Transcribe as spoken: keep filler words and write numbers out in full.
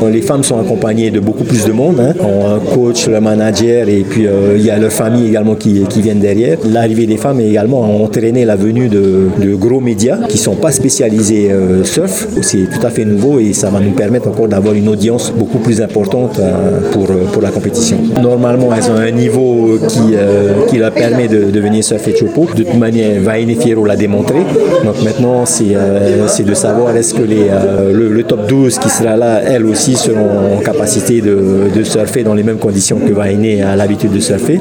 Les femmes sont accompagnées de beaucoup plus de monde, hein. On a un coach, le manager et puis euh, il y a leur famille également qui, qui viennent derrière. L'arrivée des femmes également a entraîné la venue de, de gros médias qui ne sont pas spécialisés euh, surf. C'est tout à fait nouveau et ça va nous permettre encore d'avoir une audience beaucoup plus importante euh, pour, pour la compétition. Normalement, elles ont un niveau qui, euh, qui leur permet de, de venir surfer Chopo. De toute manière, Vaini Fierro l'a démontré. Donc maintenant, c'est, euh, c'est de savoir est-ce que les, euh, le, le top douze qui sera là, elles aussi seront en capacité de, de surfer dans les mêmes conditions que Vaini a l'habitude de surfer.